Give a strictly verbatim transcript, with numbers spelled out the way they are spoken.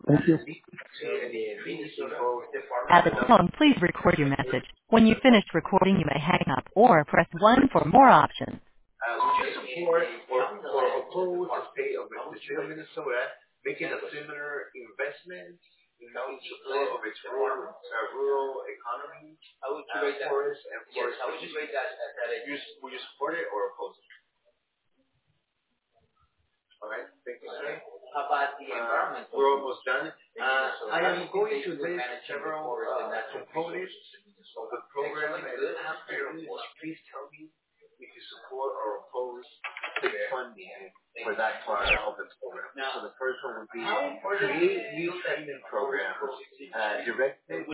Thank you. At the tone, please record your message. When you've finished recording, you may hang up or press one for more options. Uh, would you support or, or oppose the state of the state of Minnesota making a similar investment in support of its rural, uh, rural economy, how would you uh, rate that? Forest and forest? Yes, how would you rate that? At that you, would you support it or oppose it? All right, thank you, sir. How about the environment? Uh, we're almost done. Uh, I am going to list several uh, components of the program, and after please tell me if you support or oppose the funding for that part of the program. So the first one would be create new training programs uh, directed